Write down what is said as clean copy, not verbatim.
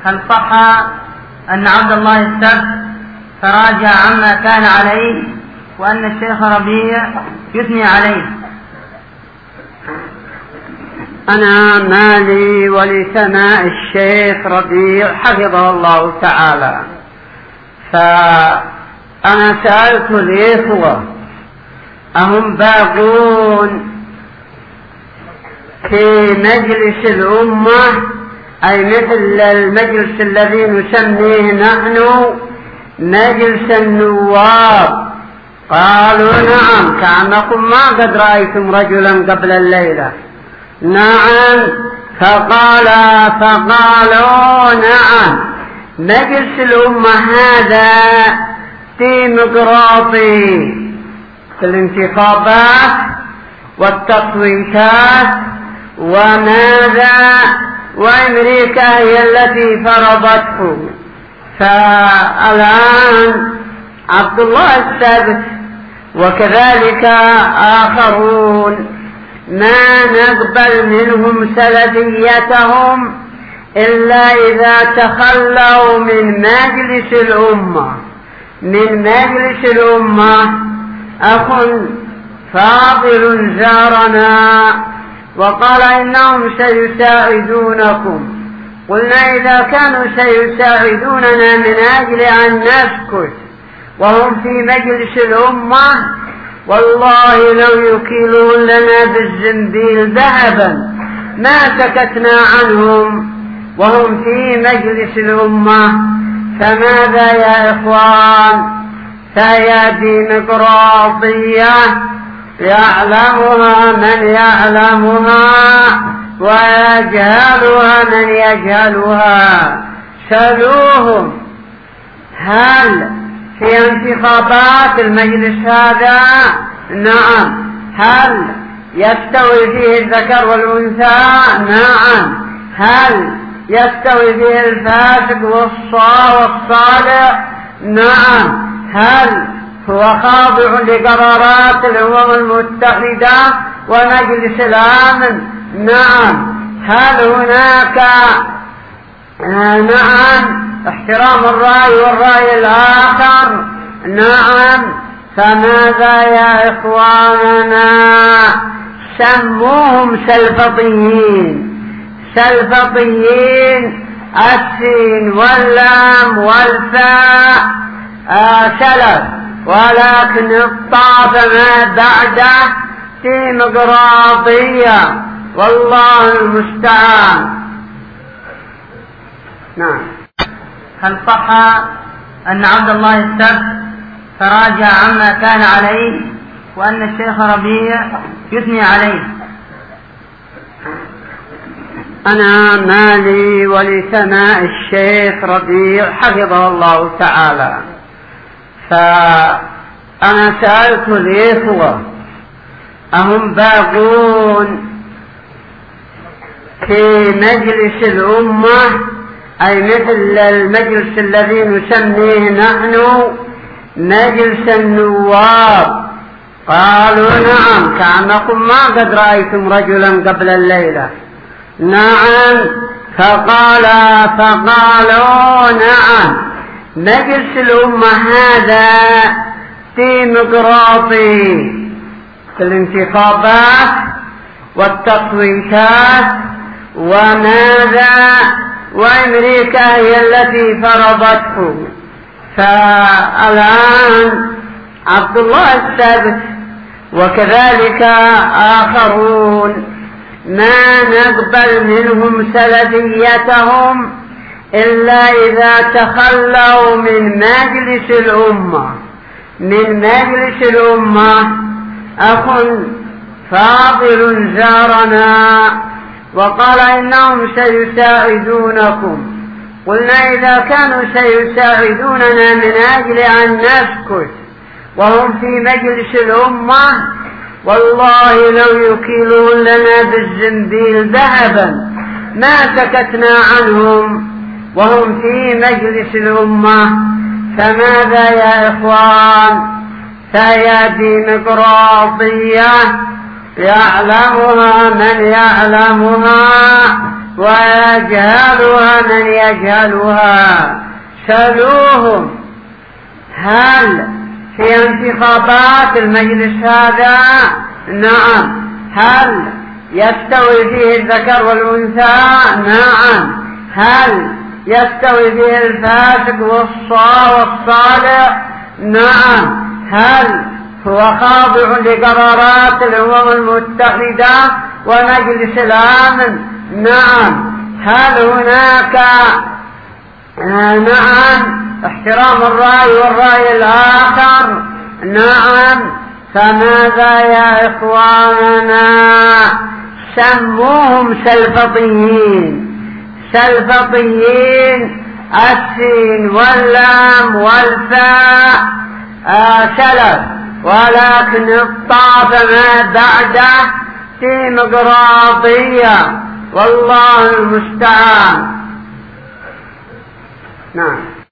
هل صح أن عبد الله السبت تراجع عما كان عليه وأن الشيخ ربيع يثني عليه؟ أنا مالي ولسماع الشيخ ربيع حفظه الله تعالى، فأنا سألت الإخوة أهم باقون في مجلس الأمة، أي مثل المجلس الذي نسميه نحن مجلس النواب؟ قالوا نعم، كأنكم ما قد رأيتم رجلا قبل الليلة. نعم، فقالوا نعم، مجلس الأمة هذا ديمقراطي في الانتخابات والتصويتات وماذا، وأمريكا هي التي فرضته. فالآن عبد الله السبت وكذلك آخرون ما نقبل منهم سلفيتهم إلا إذا تخلوا من مجلس الأمة. من مجلس الأمة أخ فاضل زارنا وقال إنهم سيساعدونكم. قلنا إذا كانوا سيساعدوننا من أجل أن نسكت وهم في مجلس الأمة، والله لو يكيلون لنا بالزنبيل ذهبا ما سكتنا عنهم وهم في مجلس الأمة. فماذا يا إخوان؟ فهي ديمقراطية يعلمها من يعلمها ويجهلها من يجهلها. سألوهم هل في انتخابات المجلس هذا؟ نعم. هل يستوي فيه الذكر والأنثى؟ نعم. هل يستوي فيه الفاسق والصالح؟ نعم. هل هو خاضع لقرارات الأمم المتحدة ومجلس الأمن؟ نعم. هل هناك نعم احترام الرأي والرأي الآخر؟ نعم. فماذا يا إخواننا؟ سموهم سلفطيين. سلفطيين السين واللام والفاء سلف، ولكن الطاف ما بعده ديمقراطية، والله المستعان. نعم. هل صح أن عبد الله السبت تراجع عما كان عليه وأن الشيخ ربيع يثني عليه؟ أنا مالي ولسماع الشيخ ربيع حفظه الله تعالى، فأنا سألت الإخوة أهم باقون في مجلس الأمة، أي مثل المجلس الذي نسميه نحن مجلس النواب؟ قالوا نعم، كأنكم ما قد رأيتم رجلا قبل الليلة. نعم. فقالوا نعم، مجلس الأمة هذا ديمقراطي في الانتخابات والتصويتات وماذا، وأمريكا هي التي فرضته. فالآن عبد الله السبت وكذلك آخرون ما نقبل منهم سلفيتهم إلا إذا تخلوا من مجلس الأمة. من مجلس الأمة أخ فاضل زارنا وقال إنهم سيساعدونكم. قلنا إذا كانوا سيساعدوننا من أجل أن نسكت وهم في مجلس الأمة، والله لو يكيلون لنا بالزنبيل ذهبا ما سكتنا عنهم وهم في مجلس الأمة. فماذا يا إخوان؟ فهي ديمقراطية يعلمها من يعلمها ويجهلها من يجهلها. سألوهم هل في انتخابات المجلس هذا؟ نعم. هل يستوي فيه الذكر والأنثى؟ نعم. هل يستوي فيه الفاسق والصالح؟ نعم. هل هو خاضع لقرارات الأمم المتحدة ومجلس الأمن؟ نعم. هل هناك نعم احترام الرأي والرأي الآخر؟ نعم. فماذا يا إخواننا؟ سموهم سلفطيين. سلفطيين، السين واللام والفاء سلف، ولكن الطاف ما بعده ديمقراطية، والله المستعان. نعم.